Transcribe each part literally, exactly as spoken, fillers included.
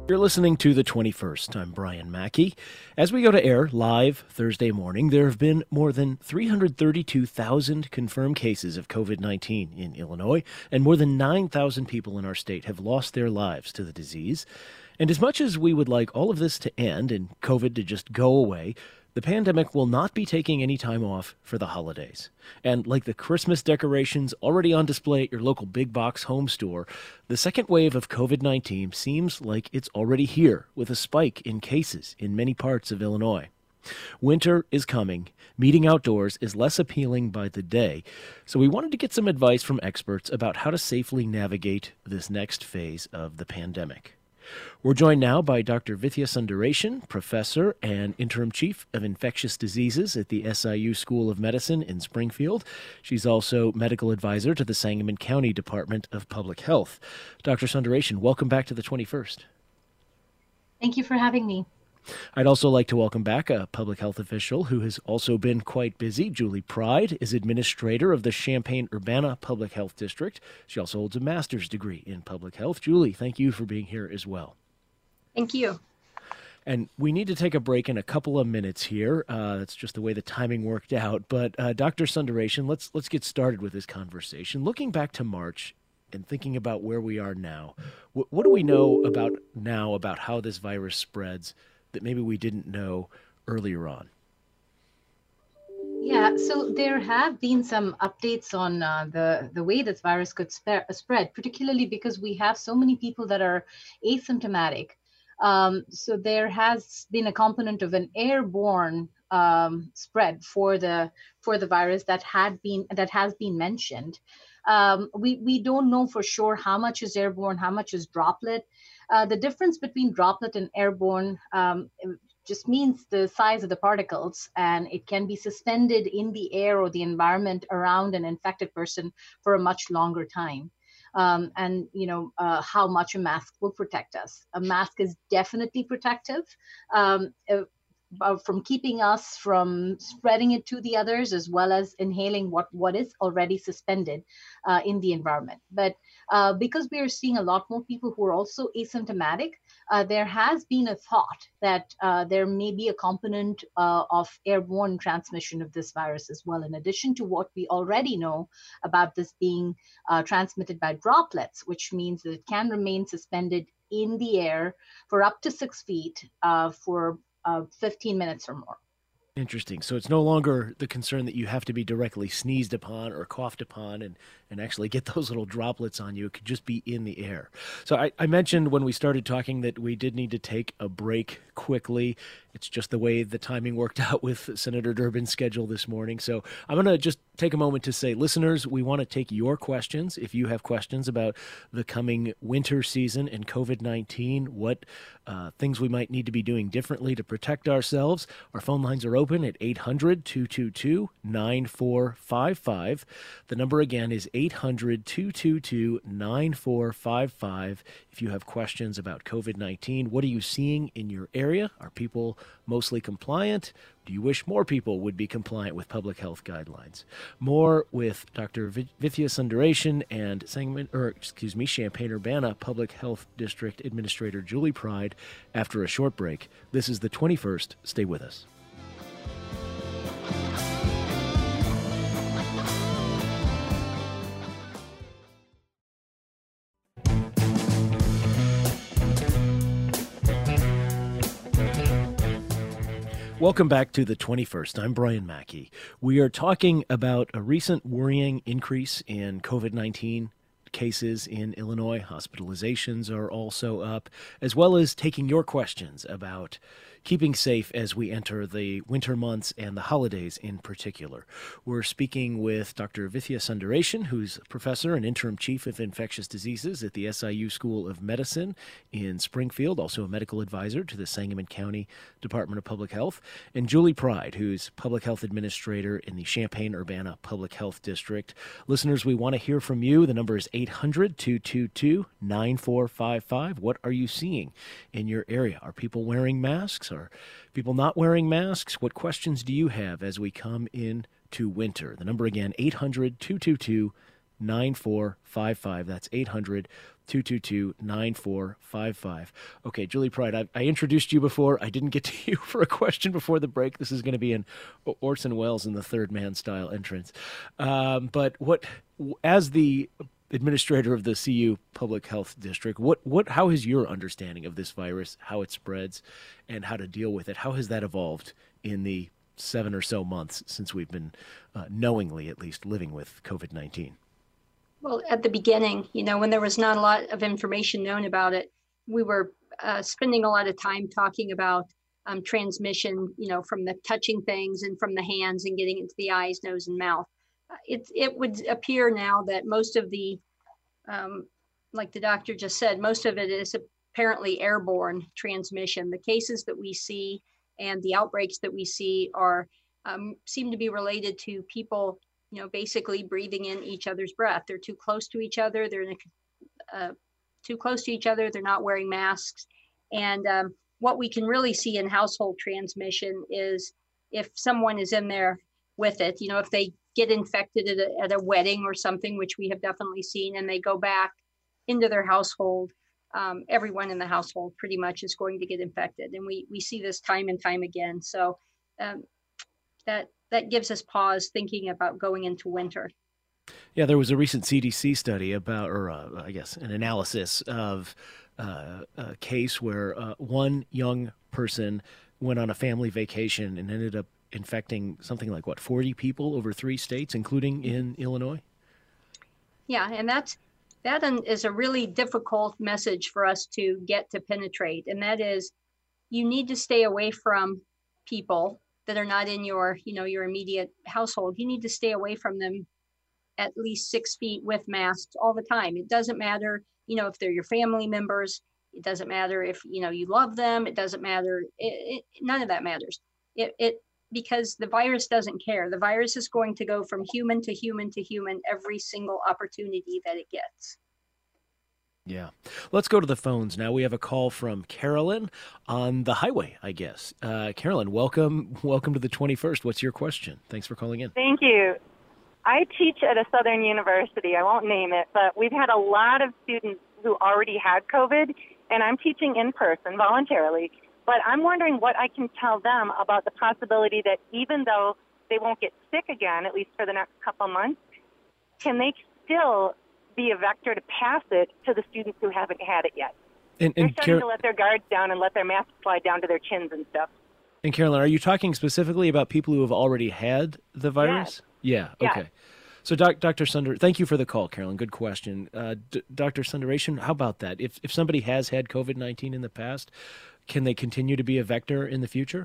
You're listening to The twenty-first. I'm Brian Mackey. As we go to air live Thursday morning, there have been more than three hundred thirty-two thousand confirmed cases of covid nineteen in Illinois, and more than nine thousand people in our state have lost their lives to the disease. And as much as we would like all of this to end and COVID to just go away, the pandemic will not be taking any time off for the holidays. And like the Christmas decorations already on display at your local big box home store, the second wave of covid nineteen seems like it's already here, with a spike in cases in many parts of Illinois. Winter is coming. Meeting outdoors is less appealing by the day. So we wanted to get some advice from experts about how to safely navigate this next phase of the pandemic. We're joined now by Doctor Vithya Sundaresan, professor and interim chief of infectious diseases at the S I U School of Medicine in Springfield. She's also medical advisor to the Sangamon County Department of Public Health. Doctor Sundaresan, welcome back to the twenty-first. Thank you for having me. I'd also like to welcome back a public health official who has also been quite busy. Julie Pride is administrator of the Champaign-Urbana Public Health District. She also holds a master's degree in public health. Julie, thank you for being here as well. Thank you. And we need to take a break in a couple of minutes here. Uh, that's just the way the timing worked out. But uh, Doctor Sundaresan, let's let's get started with this conversation. Looking back to March and thinking about where we are now, what, what do we know about now about how this virus spreads that maybe we didn't know earlier on? Yeah, so there have been some updates on uh, the, the way this virus could spe- spread, particularly because we have so many people that are asymptomatic. Um, so there has been a component of an airborne um, spread for the for the virus that had been that has been mentioned. Um, we we don't know for sure how much is airborne, how much is droplet. Uh, the difference between droplet and airborne um, just means the size of the particles, and it can be suspended in the air or the environment around an infected person for a much longer time. Um, and, you know, uh, how much a mask will protect us. A mask is definitely protective. Um, uh, from keeping us from spreading it to the others, as well as inhaling what, what is already suspended uh, in the environment. But uh, because we are seeing a lot more people who are also asymptomatic, uh, there has been a thought that uh, there may be a component uh, of airborne transmission of this virus as well, in addition to what we already know about this being uh, transmitted by droplets, which means that it can remain suspended in the air for up to six feet uh, for Uh, fifteen minutes or more. Interesting. So it's no longer the concern that you have to be directly sneezed upon or coughed upon and, and actually get those little droplets on you. It could just be in the air. So I, I mentioned when we started talking that we did need to take a break quickly. It's just the way the timing worked out with Senator Durbin's schedule this morning. So I'm going to just take a moment to say, listeners, we want to take your questions. If you have questions about the coming winter season and covid nineteen, what uh, things we might need to be doing differently to protect ourselves, our phone lines are open at eight hundred, two two two, nine four five five. The number again is eight hundred, two two two, nine four five five. If you have questions about covid nineteen, what are you seeing in your area? Are people mostly compliant? Do you wish more people would be compliant with public health guidelines? More with Doctor Vithya Sundaresan and Sangamon, or excuse me, Champaign-Urbana Public Health District Administrator Julie Pride after a short break. This is the twenty-first. Stay with us. Welcome back to the twenty-first. I'm Brian Mackey. We are talking about a recent worrying increase in covid nineteen cases in Illinois. Hospitalizations are also up, as well as taking your questions about keeping safe as we enter the winter months and the holidays in particular. We're speaking with Doctor Vithya Sundaresan, who's professor and interim chief of infectious diseases at the S I U School of Medicine in Springfield, also a medical advisor to the Sangamon County Department of Public Health, and Julie Pride, who's public health administrator in the Champaign-Urbana Public Health District. Listeners, we want to hear from you. The number is eight hundred, two two two, nine four five five. What are you seeing in your area? Are people wearing masks? Are people not wearing masks? What questions do you have as we come into winter? The number again, eight hundred, two two two, nine four five five. That's eight hundred, two two two, nine four five five. Okay, Julie Pride, I, I introduced you before. I didn't get to you for a question before the break. This is going to be an Orson Welles in the third man style entrance. Um, but what, as the administrator of the C U Public Health District, what, what, how has your understanding of this virus, how it spreads, and how to deal with it, how has that evolved in the seven or so months since we've been uh, knowingly, at least, living with COVID nineteen? Well, at the beginning, you know, when there was not a lot of information known about it, we were uh, spending a lot of time talking about um, transmission, you know, from the touching things and from the hands and getting into the eyes, nose, and mouth. It, it would appear now that most of the, um, like the doctor just said, most of it is apparently airborne transmission. The cases that we see and the outbreaks that we see are um, seem to be related to people, you know, basically breathing in each other's breath. They're too close to each other. They're in a, uh, too close to each other. They're not wearing masks. And um, what we can really see in household transmission is if someone is in there with it, you know, if they get infected at a, at a wedding or something, which we have definitely seen, and they go back into their household, um, everyone in the household pretty much is going to get infected. And we, we see this time and time again. So um, that, that gives us pause thinking about going into winter. Yeah, there was a recent C D C study about, or uh, I guess an analysis of uh, a case where uh, one young person went on a family vacation and ended up infecting something like, what, forty people over three states, including in Illinois? Yeah, and that's, that is a really difficult message for us to get to penetrate. And that is, you need to stay away from people that are not in your, you know, your immediate household. You need to stay away from them at least six feet with masks all the time. It doesn't matter, you know, if they're your family members. It doesn't matter if, you know, you love them. It doesn't matter. It, it, none of that matters. It, it because the virus doesn't care. The virus is going to go from human to human to human every single opportunity that it gets. Yeah. Let's go to the phones now. We have a call from Carolyn on the highway, I guess. Uh, Carolyn, welcome. Welcome to the twenty-first. What's your question? Thanks for calling in. Thank you. I teach at a Southern university. I won't name it, but we've had a lot of students who already had COVID, and I'm teaching in person voluntarily. But I'm wondering what I can tell them about the possibility that even though they won't get sick again, at least for the next couple months, can they still be a vector to pass it to the students who haven't had it yet? And, and They're starting Car- to let their guards down and let their masks slide down to their chins and stuff. And Carolyn, are you talking specifically about people who have already had the virus? Yes. Yeah, okay. Yes. So, doc, Doctor Sunder, thank you for the call, Carolyn. Good question. Uh, D- Doctor Sundaration, how about that? If if somebody has had COVID nineteen in the past, can they continue to be a vector in the future?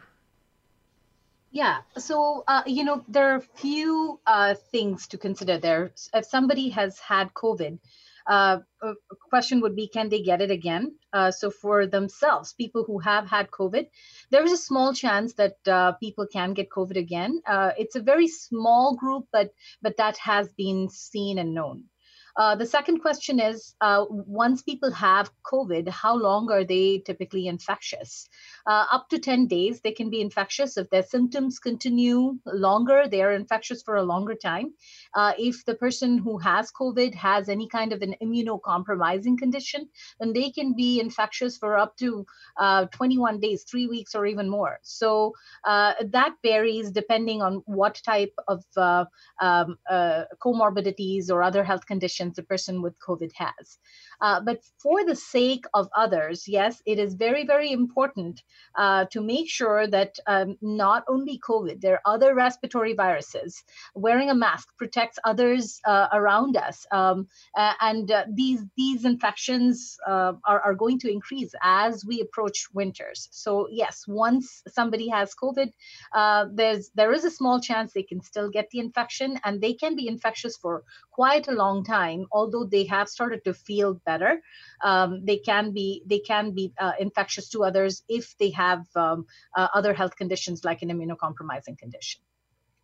Yeah. So, uh, you know, there are a few uh, things to consider there. If somebody has had COVID, uh, a question would be, can they get it again? Uh, so for themselves, people who have had COVID, there is a small chance that uh, people can get COVID again. Uh, it's a very small group, but but that has been seen and known. Uh, the second question is, uh, once people have COVID, how long are they typically infectious? Uh, up to ten days, they can be infectious. If their symptoms continue longer, they are infectious for a longer time. Uh, if the person who has COVID has any kind of an immunocompromising condition, then they can be infectious for up to uh, twenty-one days, three weeks, or even more. So uh, that varies depending on what type of uh, um, uh, comorbidities or other health conditions the person with COVID has. Uh, but for the sake of others, yes, it is very, very important uh, to make sure that um, not only COVID, there are other respiratory viruses. Wearing a mask protects others uh, around us. Um, uh, and uh, these, these infections uh, are, are going to increase as we approach winters. So yes, once somebody has COVID, uh, there's, there is a small chance they can still get the infection, and they can be infectious for quite a long time. Although they have started to feel better, um, they can be they can be uh, infectious to others if they have um, uh, other health conditions like an immunocompromising condition.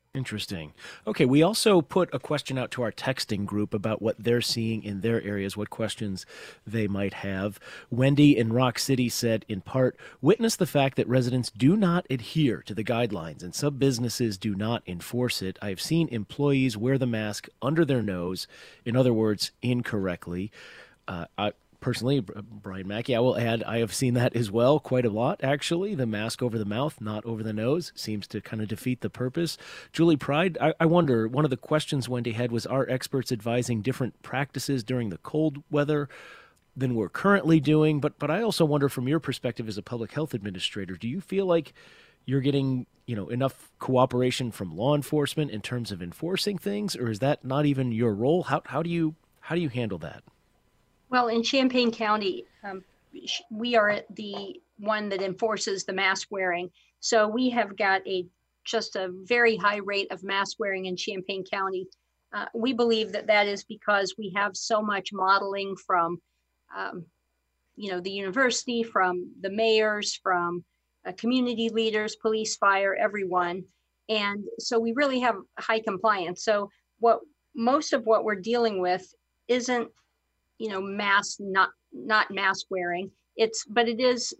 Interesting. Okay, we also put a question out to our texting group about what they're seeing in their areas, what questions they might have. Wendy in Rock City said, in part, witness the fact that residents do not adhere to the guidelines and some businesses do not enforce it. I've seen employees wear the mask under their nose, in other words, incorrectly. Uh, I, Personally, Brian Mackey, I will add, I have seen that as well quite a lot, actually. The mask over the mouth, not over the nose, seems to kind of defeat the purpose. Julie Pride, I, I wonder, one of the questions Wendy had was, are experts advising different practices during the cold weather than we're currently doing? But but I also wonder, from your perspective as a public health administrator, do you feel like you're getting, you know, enough cooperation from law enforcement in terms of enforcing things, or is that not even your role? How how do you how do you handle that? Well, in Champaign County, um, we are the one that enforces the mask wearing. So we have got a just a very high rate of mask wearing in Champaign County. Uh, we believe that that is because we have so much modeling from, um, you know, the university, from the mayors, from uh, community leaders, police, fire, everyone. And so we really have high compliance. So what most of what we're dealing with isn't, you know, mask, not not mask wearing. It's, but it is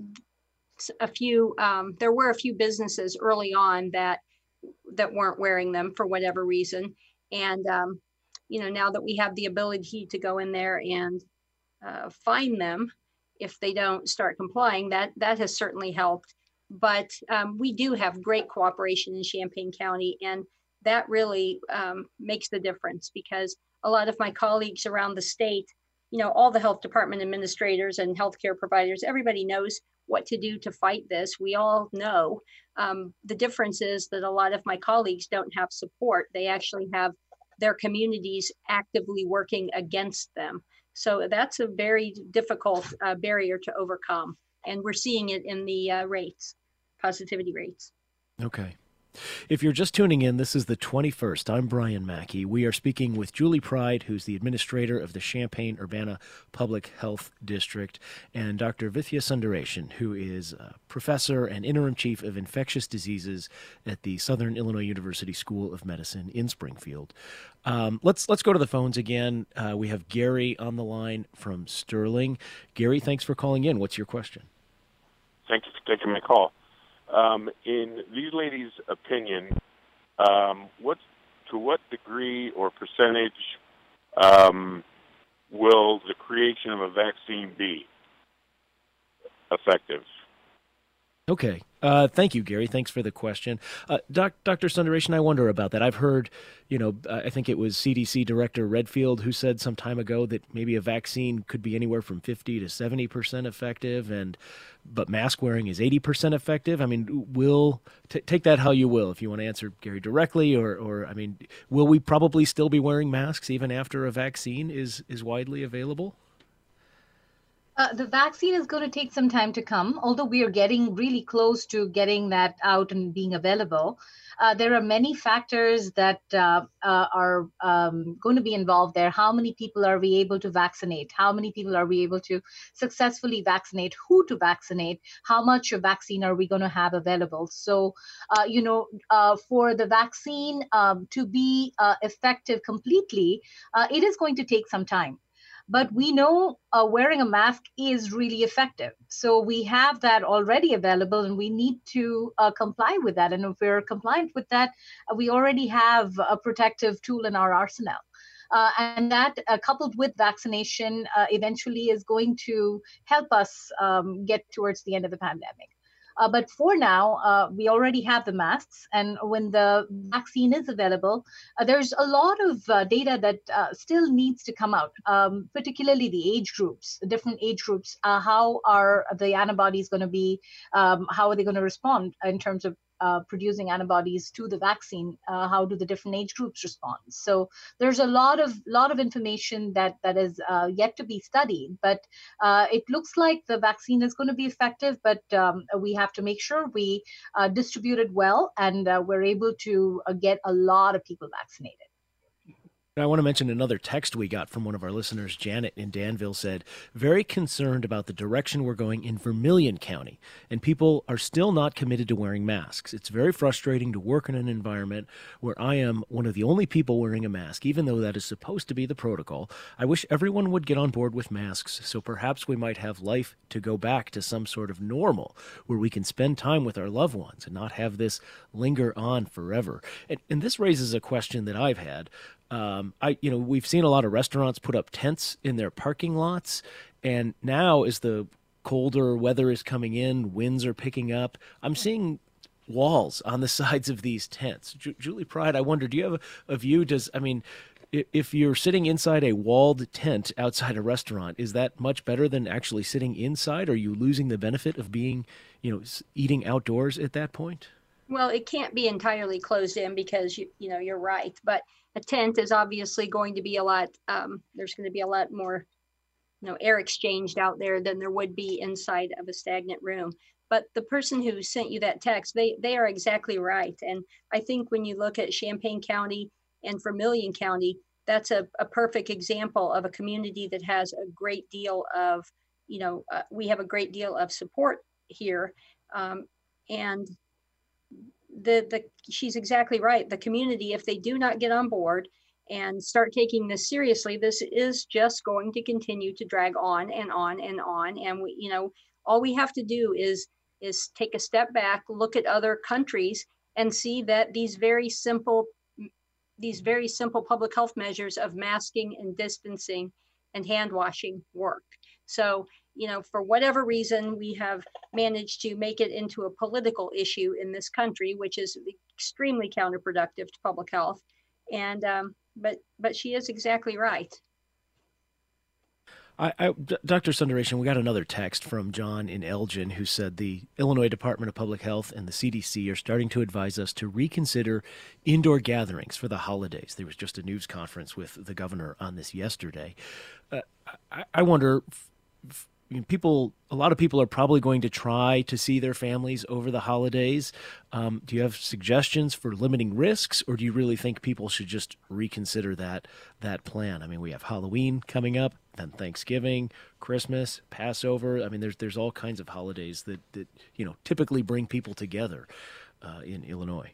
a few, um, there were a few businesses early on that that weren't wearing them for whatever reason. And, um, you know, now that we have the ability to go in there and uh, fine them if they don't start complying, that that has certainly helped. But um, we do have great cooperation in Champaign County, and that really um, makes the difference, because a lot of my colleagues around the state, you know, all the health department administrators and healthcare providers, everybody knows what to do to fight this. We all know. Um, the difference is that a lot of my colleagues don't have support. They actually have their communities actively working against them. So that's a very difficult uh, barrier to overcome. And we're seeing it in the uh, rates, positivity rates. Okay. If you're just tuning in, this is the twenty-first. I'm Brian Mackey. We are speaking with Julie Pride, who's the administrator of the Champaign-Urbana Public Health District, and Doctor Vithya Sundaresan, who is a professor and interim chief of infectious diseases at the Southern Illinois University School of Medicine in Springfield. Um, let's let's go to the phones again. Uh, we have Gary on the line from Sterling. Gary, thanks for calling in. What's your question? Thank you for taking my call. Um, in these ladies' opinion, um, what to what degree or percentage um, will the creation of a vaccine be effective? Okay. Uh, thank you, Gary. Thanks for the question. Uh, doc, Doctor Sundaresan, I wonder about that. I've heard, you know, I think it was C D C Director Redfield who said some time ago that maybe a vaccine could be anywhere from fifty to seventy percent effective, and but mask wearing is eighty percent effective. I mean, will t- take that how you will, if you want to answer Gary directly, or, or I mean, will we probably still be wearing masks even after a vaccine is, is widely available? Uh, the vaccine is going to take some time to come, although we are getting really close to getting that out and being available. Uh, there are many factors that uh, uh, are um, going to be involved there. How many people are we able to vaccinate? How many people are we able to successfully vaccinate? Who to vaccinate? How much of vaccine are we going to have available? So, uh, you know, uh, for the vaccine um, to be uh, effective completely, uh, it is going to take some time. But we know uh, wearing a mask is really effective. So we have that already available, and we need to uh, comply with that. And if we're compliant with that, uh, we already have a protective tool in our arsenal. Uh, and that, uh, coupled with vaccination, uh, eventually is going to help us um, get towards the end of the pandemic. Uh, but for now, uh, we already have the masks. And when the vaccine is available, uh, there's a lot of uh, data that uh, still needs to come out, um, particularly the age groups, the different age groups. Uh, how are the antibodies going to be? Um, how are they going to respond in terms of uh, producing antibodies to the vaccine? Uh, how do the different age groups respond? So there's a lot of lot of information that that is uh, yet to be studied. But uh, it looks like the vaccine is going to be effective, but um, we have to make sure we uh, distribute it well, and uh, we're able to uh, get a lot of people vaccinated. Now, I want to mention another text we got from one of our listeners. Janet in Danville said, very concerned about the direction we're going in Vermilion County, and people are still not committed to wearing masks. It's very frustrating to work in an environment where I am one of the only people wearing a mask, even though that is supposed to be the protocol. I wish everyone would get on board with masks, so perhaps we might have life to go back to some sort of normal where we can spend time with our loved ones and not have this linger on forever. And, and this raises a question that I've had. Um, I, you know, we've seen a lot of restaurants put up tents in their parking lots, and now as the colder weather is coming in, winds are picking up, I'm seeing walls on the sides of these tents. Ju- Julie Pride, I wonder, do you have a, a view? Does, I mean, if, if you're sitting inside a walled tent outside a restaurant, is that much better than actually sitting inside? Are you losing the benefit of being, you know, eating outdoors at that point? Well, it can't be entirely closed in because, you, you know, you're right. But a tent is obviously going to be a lot, um, there's going to be a lot more, you know, air exchanged out there than there would be inside of a stagnant room. But the person who sent you that text, they, they are exactly right. And I think when you look at Champaign County and Vermilion County, that's a, a perfect example of a community that has a great deal of, you know, uh, we have a great deal of support here. Um, and the the she's exactly right. The community, if they do not get on board and start taking this seriously, this is just going to continue to drag on and on and on. And we, you know, all we have to do is is take a step back, look at other countries, and see that these very simple these very simple public health measures of masking and distancing and hand washing work. So, you know, for whatever reason, we have managed to make it into a political issue in this country, which is extremely counterproductive to public health. And, um, but, but she is exactly right. I, I, Doctor Sundaresan, we got another text from John in Elgin who said the Illinois Department of Public Health and the C D C are starting to advise us to reconsider indoor gatherings for the holidays. There was just a news conference with the governor on this yesterday. Uh, I, I wonder, f- people, a lot of people are probably going to try to see their families over the holidays. Um, do you have suggestions for limiting risks, or do you really think people should just reconsider that that plan? I mean, we have Halloween coming up, then Thanksgiving, Christmas, Passover. I mean, there's there's all kinds of holidays that, that you know typically bring people together uh, in Illinois.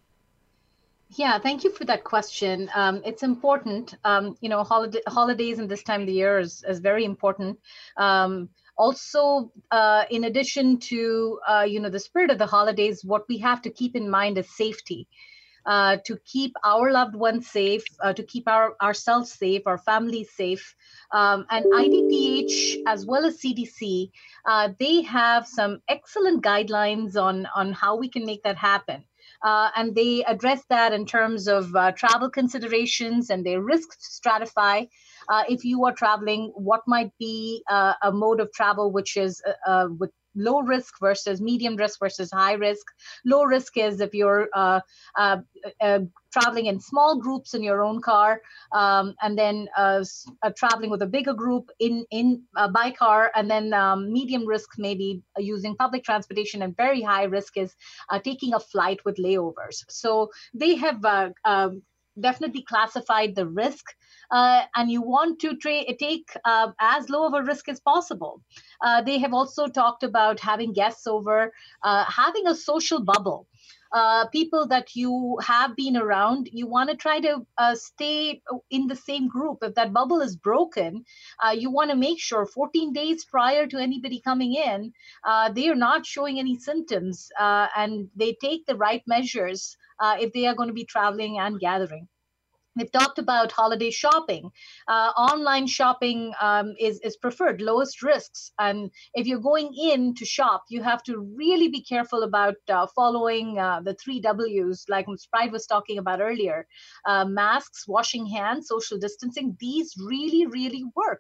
Yeah, thank you for that question. Um, it's important. Um, you know, holiday, holidays in this time of the year is, is very important. Um, also, uh, in addition to, uh, you know, the spirit of the holidays, what we have to keep in mind is safety. Uh, to keep our loved ones safe, uh, to keep our ourselves safe, our families safe. Um, and I D P H, as well as C D C, uh, they have some excellent guidelines on, on how we can make that happen. Uh, and they address that in terms of uh, travel considerations, and they risk stratify. Uh, if you are traveling, what might be uh, a mode of travel which is uh, uh, with low risk versus medium risk versus high risk. Low risk is if you're uh, uh, uh, traveling in small groups in your own car, um, and then uh, uh, traveling with a bigger group in, in uh, by car, and then um, medium risk maybe using public transportation, and very high risk is uh, taking a flight with layovers. So they have uh, uh, definitely classified the risk, uh, and you want to tra- take uh, as low of a risk as possible. Uh, they have also talked about having guests over, uh, having a social bubble. Uh, people that you have been around, you want to try to uh, stay in the same group. If that bubble is broken, uh, you want to make sure fourteen days prior to anybody coming in, uh, they are not showing any symptoms, uh, and they take the right measures uh, if they are going to be traveling and gathering. We've talked about holiday shopping. Uh, online shopping um, is, is preferred, lowest risks. And if you're going in to shop, you have to really be careful about uh, following uh, the three W's, like Miz Pride was talking about earlier. Uh, masks, washing hands, social distancing, these really, really work.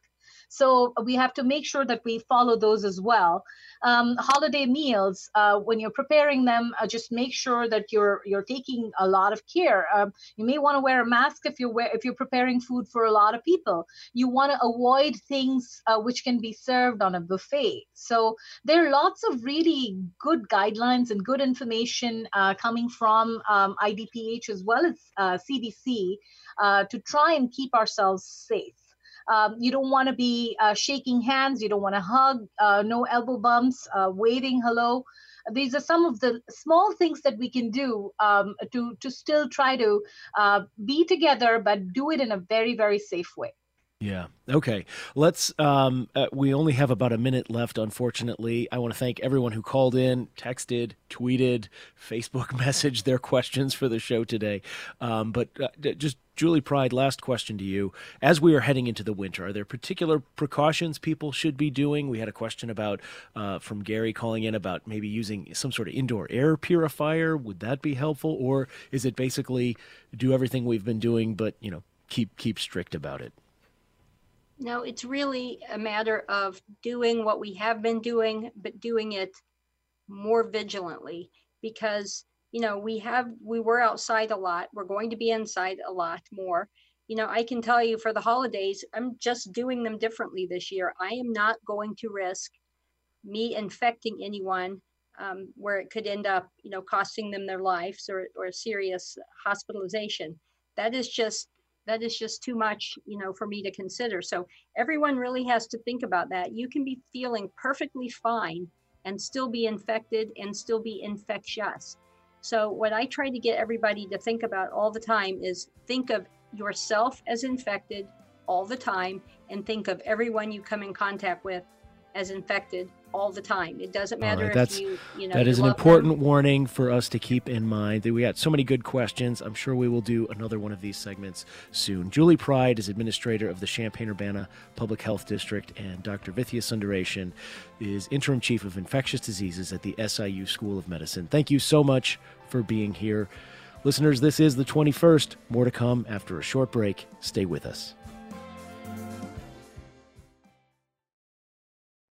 So we have to make sure that we follow those as well. Um, holiday meals, uh, when you're preparing them, uh, just make sure that you're you're taking a lot of care. Um, you may want to wear a mask if you're if you're preparing food for a lot of people. You want to avoid things uh, which can be served on a buffet. So there are lots of really good guidelines and good information uh, coming from um, I D P H as well as uh, C D C uh, to try and keep ourselves safe. Um, you don't want to be uh, shaking hands. You don't want to hug, uh, no elbow bumps, uh, waving hello. These are some of the small things that we can do um, to, to still try to uh, be together, but do it in a very, very safe way. Yeah. Okay. Let's, um, uh, we only have about a minute left, unfortunately. I want to thank everyone who called in, texted, tweeted, Facebook messaged their questions for the show today. Um, but uh, just Julie Pride, last question to you. As we are heading into the winter, are there particular precautions people should be doing? We had a question about, uh, from Gary calling in about maybe using some sort of indoor air purifier. Would that be helpful? Or is it basically do everything we've been doing, but, you know, keep, keep strict about it? No, it's really a matter of doing what we have been doing, but doing it more vigilantly because, you know, we have, we were outside a lot. We're going to be inside a lot more. You know, I can tell you for the holidays, I'm just doing them differently this year. I am not going to risk me infecting anyone um, where it could end up, you know, costing them their lives or, or serious hospitalization. That is just That is just too much, you know, for me to consider. So everyone really has to think about that. You can be feeling perfectly fine and still be infected and still be infectious. So what I try to get everybody to think about all the time is think of yourself as infected all the time and think of everyone you come in contact with as infected all the time. It doesn't matter right, if that's, you, you know, that you is an love important them. warning for us to keep in mind. We got so many good questions. I'm sure we will do another one of these segments soon. Julie Pride is administrator of the Champaign-Urbana Public Health District, and Doctor Vithya Sundaresan is interim chief of infectious diseases at the S I U School of Medicine. Thank you so much for being here. Listeners, this is the twenty-first. More to come after a short break. Stay with us.